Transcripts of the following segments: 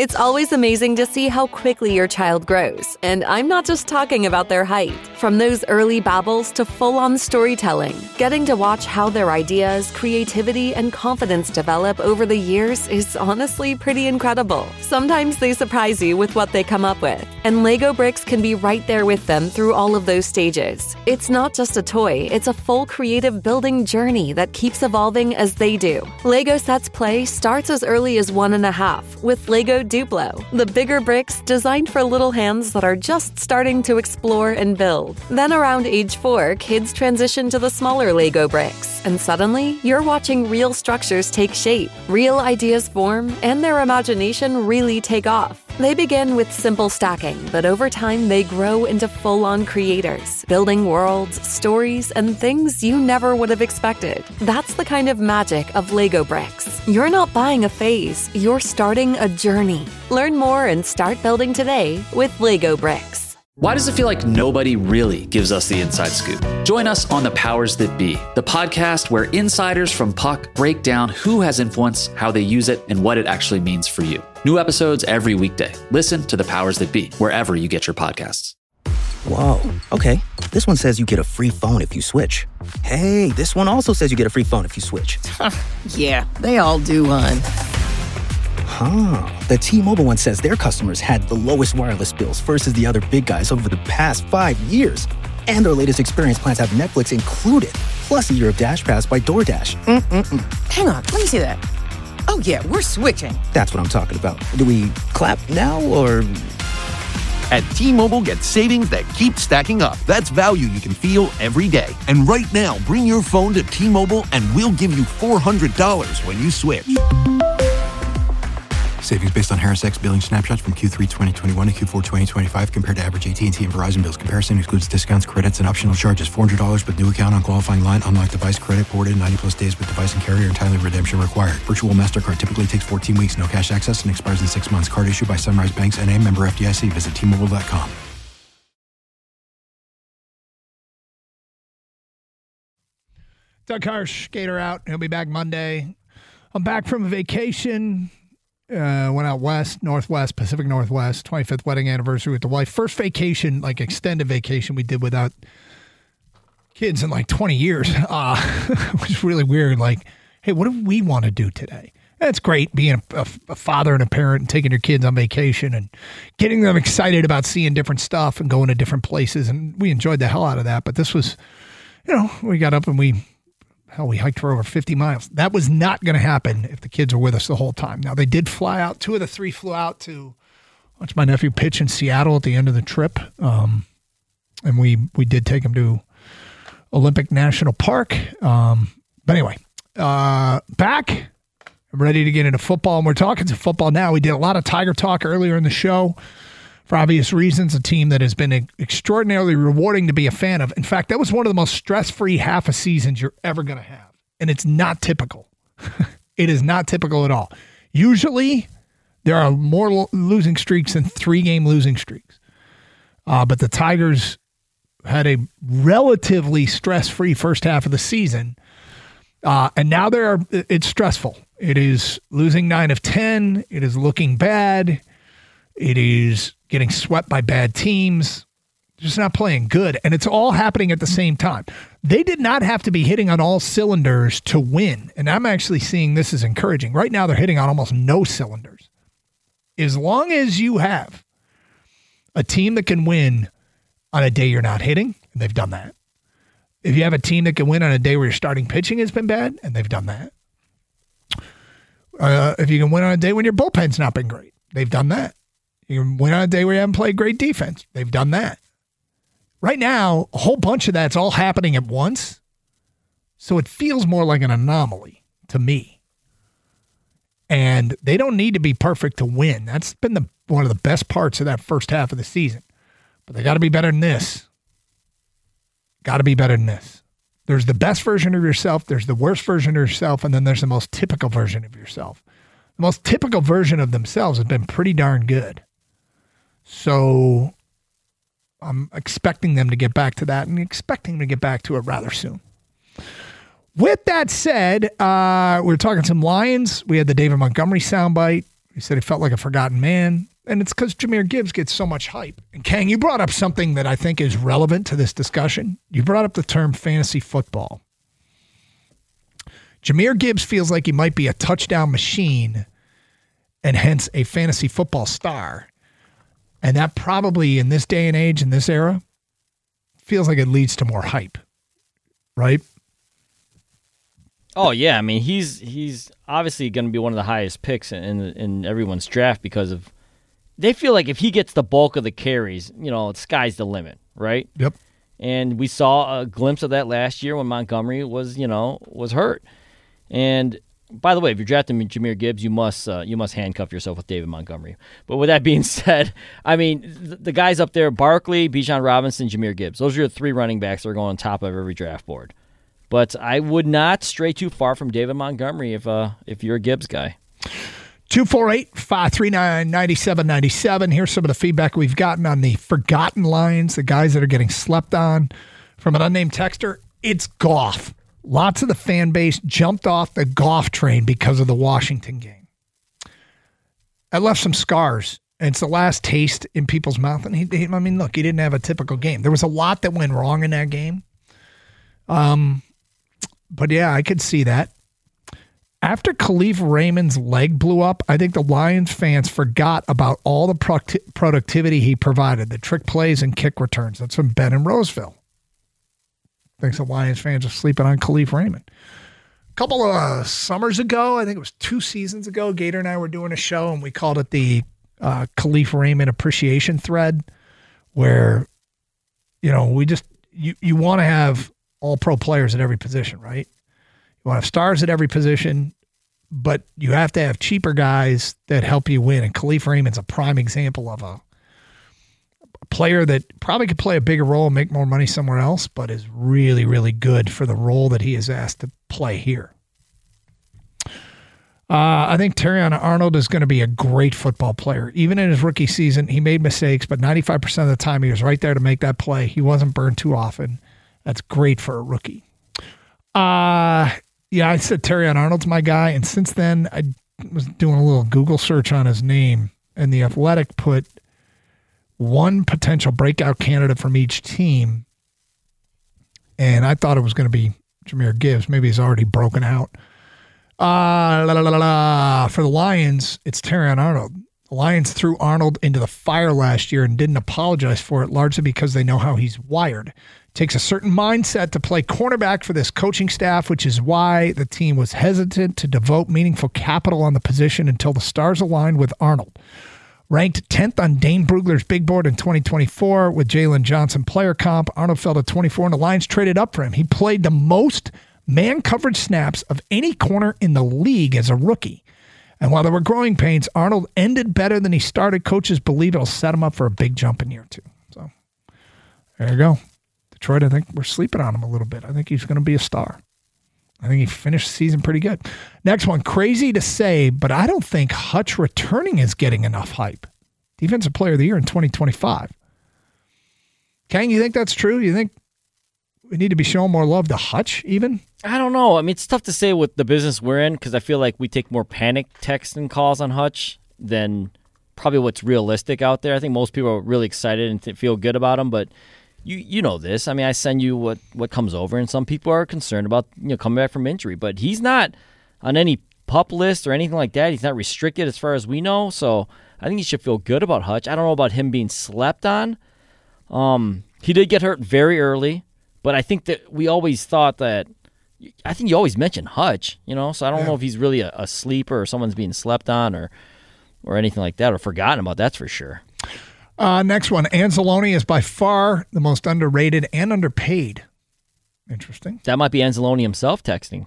It's always amazing to see how quickly your child grows, and I'm not just talking about their height. From those early babbles to full-on storytelling, getting to watch how their ideas, creativity, and confidence develop over the years is honestly pretty incredible. Sometimes they surprise you with what they come up with, and Lego Bricks can be right there with them through all of those stages. It's not just a toy, it's a full creative building journey that keeps evolving as they do. Lego Sets Play starts as early as 1.5 with Lego Duplo, the bigger bricks designed for little hands that are just starting to explore and build. Then around age 4, kids transition to the smaller Lego bricks, and suddenly you're watching real structures take shape, real ideas form, and their imagination really take off. They begin with simple stacking, but over time they grow into full-on creators, building worlds, stories, and things you never would have expected. That's the kind of magic of Lego Bricks. You're not buying a phase, you're starting a journey. Learn more and start building today with Lego Bricks. Why does it feel like nobody really gives us the inside scoop? Join us on The Powers That Be, the podcast where insiders from Puck break down who has influence, how they use it, and what it actually means for you. New episodes every weekday. Listen to The Powers That Be, wherever you get your podcasts. Whoa, okay. This one says you get a free phone if you switch. Hey, this one also says you get a free phone if you switch. Yeah, they all do, hon. Huh. The T-Mobile one says their customers had the lowest wireless bills versus the other big guys over the past 5 years. And their latest experience plans have Netflix included, plus a year of Dash Pass by DoorDash. Hang on, let me see that. Oh yeah, we're switching. That's what I'm talking about. Do we clap now or... At T-Mobile, get savings that keep stacking up. That's value you can feel every day. And right now, bring your phone to T-Mobile and we'll give you $400 when you switch. Savings based on Harris X billing snapshots from Q3 2021 to Q4 2025 compared to average AT&T and Verizon bills. Comparison excludes discounts, credits, and optional charges. $400 with new account on qualifying line. Unlock device credit ported 90-plus days with device and carrier, and timely redemption required. Virtual MasterCard typically takes 14 weeks. No cash access and expires in 6 months. Card issued by Sunrise Banks N.A. member FDIC. Visit T-Mobile.com. Doug Harsh, Gator out. He'll be back Monday. I'm back from a vacation. Went out west, northwest, Pacific Northwest, 25th wedding anniversary with the wife. First vacation, like extended vacation we did without kids in like 20 years, which is really weird. Like, hey, what do we want to do today? And it's great being a father and a parent and taking your kids on vacation and getting them excited about seeing different stuff and going to different places. And we enjoyed the hell out of that. But this was, we got up and we hiked for over 50 miles. That was not going to happen if the kids were with us the whole time. Now, they did fly out. 2 of the 3 flew out to watch my nephew pitch in Seattle at the end of the trip. And we did take him to Olympic National Park. But anyway, back. I'm ready to get into football. And we're talking to football now. We did a lot of Tiger talk earlier in the show. For obvious reasons, a team that has been extraordinarily rewarding to be a fan of. In fact, that was one of the most stress-free half a seasons you're ever going to have. And it's not typical. It is not typical at all. Usually, there are more losing streaks than 3-game losing streaks. But the Tigers had a relatively stress-free first half of the season. And now it's stressful. It is losing 9 of 10. It is looking bad. It is getting swept by bad teams, just not playing good. And it's all happening at the same time. They did not have to be hitting on all cylinders to win. And I'm actually seeing this as encouraging. Right now, they're hitting on almost no cylinders. As long as you have a team that can win on a day you're not hitting, and they've done that. If you have a team that can win on a day where your starting pitching has been bad, and they've done that. If you can win on a day when your bullpen's not been great, they've done that. You can win on a day where you haven't played great defense. They've done that. Right now, a whole bunch of that's all happening at once. So it feels more like an anomaly to me. And they don't need to be perfect to win. That's been one of the best parts of that first half of the season. But they got to be better than this. Got to be better than this. There's the best version of yourself. There's the worst version of yourself. And then there's the most typical version of yourself. The most typical version of themselves has been pretty darn good. So I'm expecting them to get back to that and expecting them to get back to it rather soon. With that said, we're talking some Lions. We had the David Montgomery soundbite. He said he felt like a forgotten man, and it's because Jahmyr Gibbs gets so much hype. And Kang, you brought up something that I think is relevant to this discussion. You brought up the term fantasy football. Jahmyr Gibbs feels like he might be a touchdown machine and hence a fantasy football star. And that probably in this day and age, in this era, feels like it leads to more hype, right? Oh, yeah. I mean, he's obviously going to be one of the highest picks in everyone's draft because of they feel like if he gets the bulk of the carries, the sky's the limit, right? Yep. And we saw a glimpse of that last year when Montgomery was hurt. And by the way, if you're drafting Jahmyr Gibbs, you must handcuff yourself with David Montgomery. But with that being said, I mean, the guys up there, Barkley, Bijan Robinson, Jahmyr Gibbs, those are your three running backs that are going on top of every draft board. But I would not stray too far from David Montgomery if you're a Gibbs guy. 248-539-9797. Here's some of the feedback we've gotten on the forgotten lines, the guys that are getting slept on. From an unnamed texter, it's Goff. Lots of the fan base jumped off the Goff train because of the Washington game. That left some scars, and it's the last taste in people's mouth. And look, he didn't have a typical game. There was a lot that went wrong in that game. But yeah, I could see that. After Khalif Raymond's leg blew up, I think the Lions fans forgot about all the productivity he provided, the trick plays and kick returns. That's from Ben in Roseville. Thinks the Lions fans are sleeping on Khalif Raymond. A couple of summers ago, I think it was 2 seasons ago, Gator and I were doing a show, and we called it the Khalif Raymond Appreciation Thread, where, you want to have all-pro players at every position, right? You want to have stars at every position, but you have to have cheaper guys that help you win. And Khalif Raymond's a prime example of a player that probably could play a bigger role and make more money somewhere else, but is really, really good for the role that he is asked to play here. I think Terrion Arnold is going to be a great football player. Even in his rookie season, he made mistakes, but 95% of the time he was right there to make that play. He wasn't burned too often. That's great for a rookie. Yeah, I said Terrion Arnold's my guy, and since then I was doing a little Google search on his name, and The Athletic put one potential breakout candidate from each team, and I thought it was going to be Jahmyr Gibbs. Maybe he's already broken out. For the Lions, it's Terrion Arnold. The Lions threw Arnold into the fire last year and didn't apologize for it, largely because they know how he's wired. Takes a certain mindset to play cornerback for this coaching staff, which is why the team was hesitant to devote meaningful capital on the position until the stars aligned with Arnold. Ranked 10th on Dane Brugler's big board in 2024 with Jalen Johnson player comp, Arnold fell to 24 and the Lions traded up for him. He played the most man coverage snaps of any corner in the league as a rookie. And while there were growing pains, Arnold ended better than he started. Coaches believe it'll set him up for a big jump in year 2. So there you go. Detroit, I think we're sleeping on him a little bit. I think he's going to be a star. I think he finished the season pretty good. Next one, crazy to say, but I don't think Hutch returning is getting enough hype. Defensive Player of the Year in 2025. Kang, you think that's true? You think we need to be showing more love to Hutch even? I don't know. I mean, it's tough to say with the business we're in because I feel like we take more panic texts and calls on Hutch than probably what's realistic out there. I think most people are really excited and feel good about him, but you know this. I mean, I send you what comes over, and some people are concerned about coming back from injury, but he's not on any PUP list or anything like that. He's not restricted as far as we know, so I think he should feel good about Hutch. I don't know about him being slept on. He did get hurt very early, but I think that we always thought that – I think you always mention Hutch, so I don't know if he's really a sleeper or someone's being slept on or anything like that or forgotten about, that's for sure. Next one, Anzalone is by far the most underrated and underpaid. Interesting. That might be Anzalone himself texting.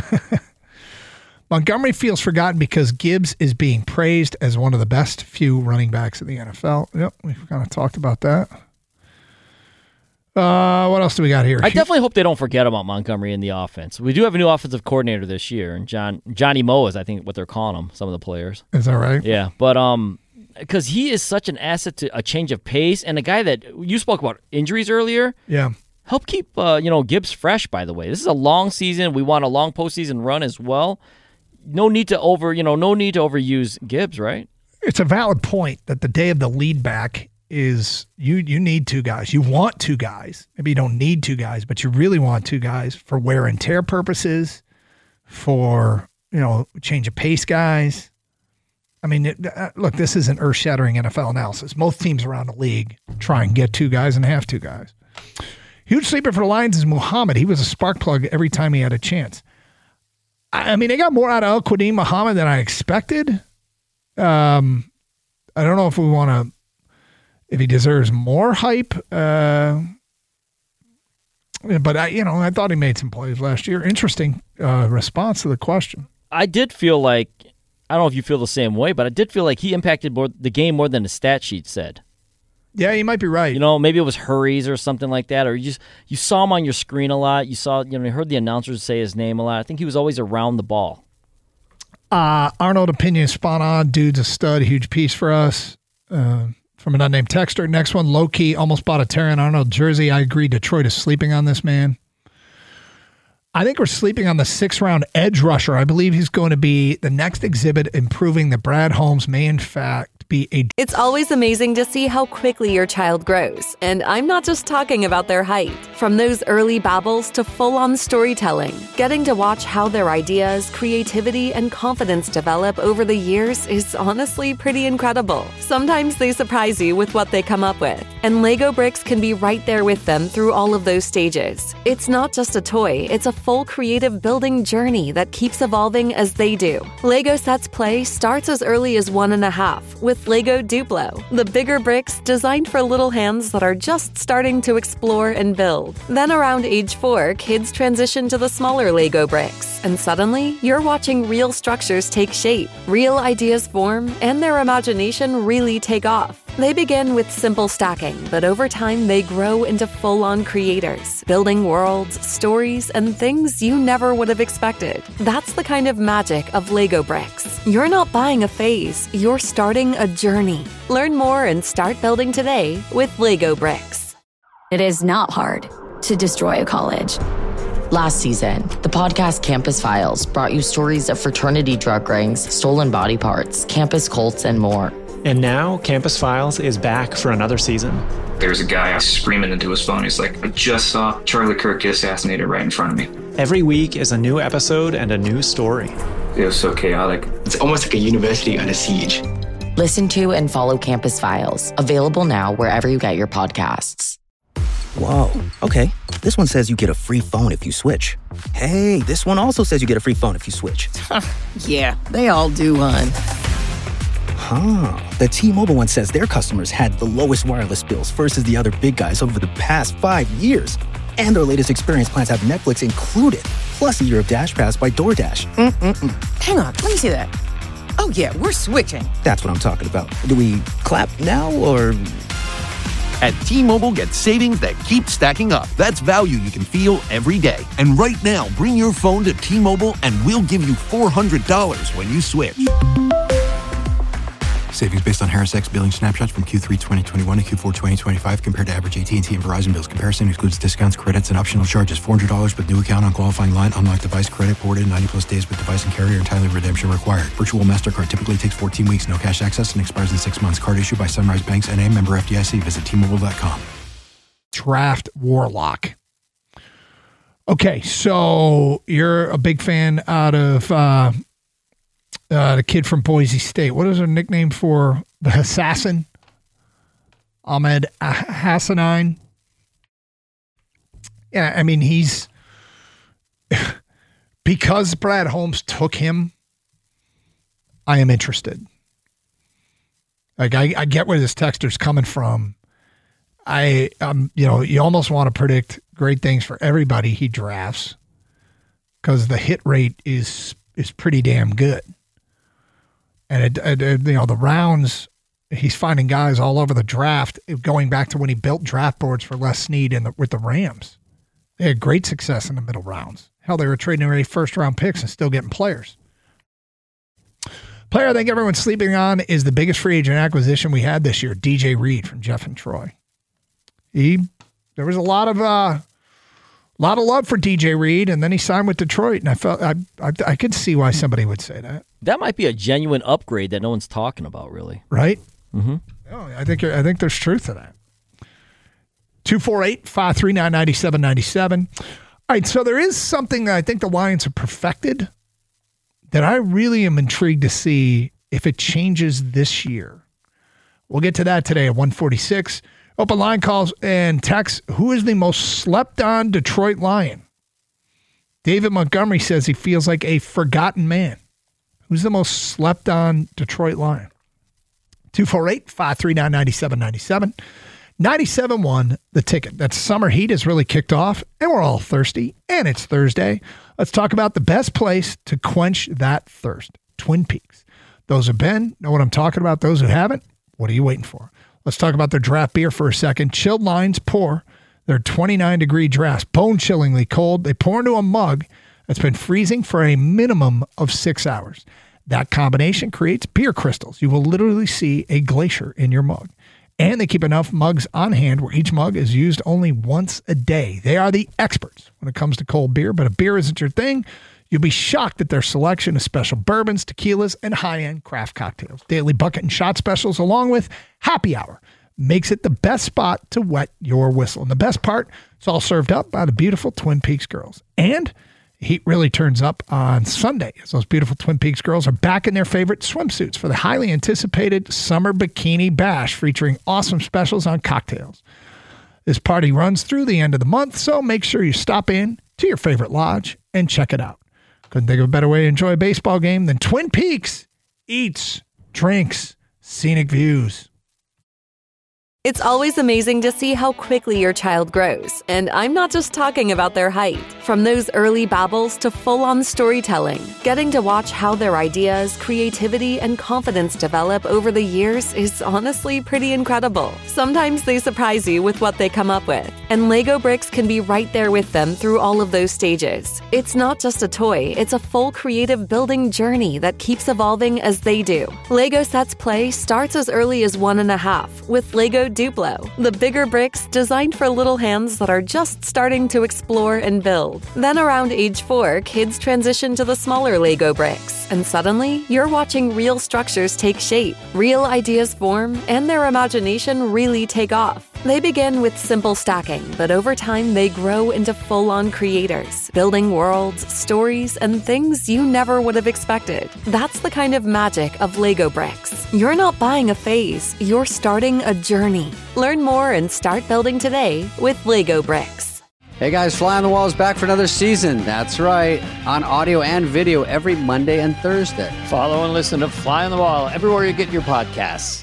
Montgomery feels forgotten because Gibbs is being praised as one of the best few running backs in the NFL. Yep, we've kind of talked about that. What else do we got here? I definitely hope they don't forget about Montgomery in the offense. We do have a new offensive coordinator this year, and Johnny Moe is, I think, what they're calling him, some of the players. Is that right? Yeah, but because he is such an asset to a change of pace, and a guy that you spoke about injuries earlier. Yeah. Help keep Gibbs fresh, by the way. This is a long season. We want a long postseason run as well. no need to overuse Gibbs, right? It's a valid point that the day of the lead back is you need two guys. You want two guys. Maybe you don't need two guys, but you really want two guys for wear and tear purposes, for, change of pace guys. I mean, look, this isn't earth-shattering NFL analysis. Most teams around the league try and get two guys and have two guys. Huge sleeper for the Lions is Muhammad. He was a spark plug every time he had a chance. I mean, they got more out of Al-Quadin Muhammad than I expected. I don't know if he deserves more hype. But I thought he made some plays last year. Interesting response to the question. I did feel like, I don't know if you feel the same way, but I did feel like he impacted the game more than the stat sheet said. Yeah, you might be right. Maybe it was hurries or something like that, or you saw him on your screen a lot. You saw, you heard the announcers say his name a lot. I think he was always around the ball. Arnold opinion is spot on. Dude's a stud. Huge piece for us. From an unnamed texter. Next one, low key, almost bought a Terran Arnold jersey. I agree. Detroit is sleeping on this man. I think we're sleeping on the 6th round edge rusher. I believe he's going to be the next exhibit, improving that Brad Holmes may in fact be a... It's always amazing to see how quickly your child grows. And I'm not just talking about their height. From those early babbles to full-on storytelling, getting to watch how their ideas, creativity, and confidence develop over the years is honestly pretty incredible. Sometimes they surprise you with what they come up with. And Lego Bricks can be right there with them through all of those stages. It's not just a toy, it's a full creative building journey that keeps evolving as they do. Lego Sets Play starts as early as 1.5 with Lego Duplo, the bigger bricks designed for little hands that are just starting to explore and build. Then around age 4, kids transition to the smaller Lego bricks, and suddenly you're watching real structures take shape, real ideas form, and their imagination really take off. They begin with simple stacking, but over time they grow into full-on creators, building worlds, stories, and things you never would have expected. That's the kind of magic of Lego Bricks. You're not buying a phase, you're starting a journey. Learn more and start building today with Lego Bricks. It is not hard to destroy a college. Last season, the podcast Campus Files brought you stories of fraternity drug rings, stolen body parts, campus cults, and more. And now, Campus Files is back for another season. There's a guy screaming into his phone. He's like, I just saw Charlie Kirk get assassinated right in front of me. Every week is a new episode and a new story. It was so chaotic. It's almost like a university under siege. Listen to and follow Campus Files. Available now wherever you get your podcasts. Whoa, okay. This one says you get a free phone if you switch. Hey, this one also says you get a free phone if you switch. Yeah, they all do, hon. The T-Mobile one says their customers had the lowest wireless bills versus the other big guys over the past 5 years. And their latest experience plans have Netflix included, plus a year of Dash Pass by DoorDash. Hang on, let me see that. Oh yeah, we're switching. That's what I'm talking about. Do we clap now or... At T-Mobile, get savings that keep stacking up. That's value you can feel every day. And right now, bring your phone to T-Mobile and we'll give you $400 when you switch. Savings based on Harris X billing snapshots from Q3 2021 to Q4 2025 compared to average AT&T and Verizon bills. Comparison excludes discounts, credits, and optional charges. $400 with new account on qualifying line. Unlocked device credit ported 90-plus days with device and carrier. Entirely redemption required. Virtual MasterCard typically takes 14 weeks. No cash access and expires in 6 months. Card issued by Sunrise Banks N.A. Member FDIC. Visit T-Mobile.com. Draft Warlock. Okay, so you're a big fan out of... the kid from Boise State. What is her nickname for the assassin? Ahmed Hassanein. Yeah, I mean, he's... because Brad Holmes took him, I am interested. Like, I get where this texter's coming from. You almost want to predict great things for everybody he drafts because the hit rate is pretty damn good. And the rounds, he's finding guys all over the draft, going back to when he built draft boards for Les Snead with the Rams. They had great success in the middle rounds. Hell, they were trading away first-round picks and still getting players. Player I think everyone's sleeping on is the biggest free agent acquisition we had this year, DJ Reed from Jeff and Troy. There was a lot A lot of love for DJ Reed, and then he signed with Detroit, and I felt I could see why somebody would say that. That might be a genuine upgrade that no one's talking about, really. Right? Mm-hmm. Oh, I think there's truth to that. 248-539-9797. All right, so there is something that I think the Lions have perfected that I really am intrigued to see if it changes this year. We'll get to that today at 146. Open line calls and texts. Who is the most slept-on Detroit Lion? David Montgomery says he feels like a forgotten man. Who's the most slept-on Detroit Lion? 248-539-9797. 97.1, The Ticket. That summer heat has really kicked off, and we're all thirsty, and it's Thursday. Let's talk about the best place to quench that thirst, Twin Peaks. Those who've been know what I'm talking about. Those who haven't, what are you waiting for? Let's talk about their draft beer for a second. Chilled Lines Pour. They're 29-degree drafts, bone-chillingly cold. They pour into a mug that's been freezing for a minimum of 6 hours. That combination creates beer crystals. You will literally see a glacier in your mug. And they keep enough mugs on hand where each mug is used only once a day. They are the experts when it comes to cold beer, but if beer isn't your thing, you'll be shocked at their selection of special bourbons, tequilas, and high-end craft cocktails. Daily bucket and shot specials along with happy hour makes it the best spot to wet your whistle. And the best part, it's all served up by the beautiful Twin Peaks girls. And heat really turns up on Sunday as those beautiful Twin Peaks girls are back in their favorite swimsuits for the highly anticipated Summer Bikini Bash featuring awesome specials on cocktails. This party runs through the end of the month, so make sure you stop in to your favorite lodge and check it out. Couldn't think of a better way to enjoy a baseball game than Twin Peaks eats, drinks, scenic views. It's always amazing to see how quickly your child grows, and I'm not just talking about their height. From those early babbles to full-on storytelling, getting to watch how their ideas, creativity, and confidence develop over the years is honestly pretty incredible. Sometimes they surprise you with what they come up with, and Lego Bricks can be right there with them through all of those stages. It's not just a toy, it's a full creative building journey that keeps evolving as they do. Lego Sets Play starts as early as 1.5 with Lego Duplo, the bigger bricks designed for little hands that are just starting to explore and build. Then around age 4, kids transition to the smaller Lego bricks, and suddenly you're watching real structures take shape, real ideas form, and their imagination really take off. They begin with simple stacking, but over time they grow into full-on creators, building worlds, stories, and things you never would have expected. That's the kind of magic of Lego Bricks. You're not buying a phase, you're starting a journey. Learn more and start building today with Lego Bricks. Hey guys, Fly on the Wall is back for another season. That's right, on audio and video every Monday and Thursday. Follow and listen to Fly on the Wall everywhere you get your podcasts.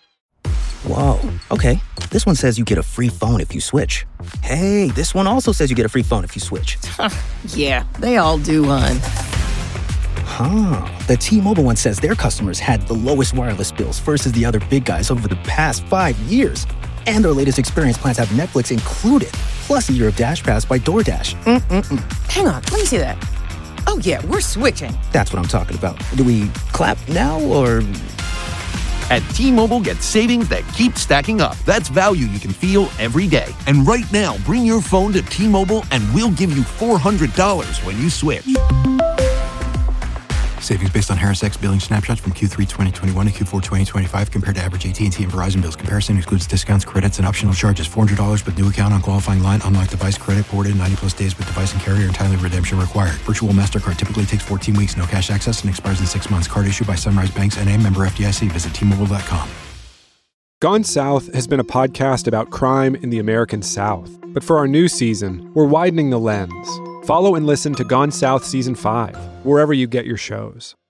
Whoa, okay. This one says you get a free phone if you switch. Hey, this one also says you get a free phone if you switch. Yeah, they all do, hon. Huh. The T-Mobile one says their customers had the lowest wireless bills versus the other big guys over the past 5 years. And their latest experience plans have Netflix included, plus a year of Dash Pass by DoorDash. Hang on, let me see that. Oh yeah, we're switching. That's what I'm talking about. Do we clap now or... At T-Mobile, get savings that keep stacking up. That's value you can feel every day. And right now, bring your phone to T-Mobile and we'll give you $400 when you switch. Savings based on Harris X billing snapshots from Q3 2021 to Q4 2025 compared to average AT&T and Verizon bills. Comparison excludes discounts, credits, and optional charges. $400 with new account on qualifying line. Unlocked device credit ported 90-plus days with device and carrier and timely redemption required. Virtual MasterCard typically takes 14 weeks. No cash access and expires in 6 months. Card issued by Sunrise Banks N.A. member FDIC. Visit T-Mobile.com. Gone South has been a podcast about crime in the American South. But for our new season, we're widening the lens. Follow and listen to Gone South Season 5, wherever you get your shows.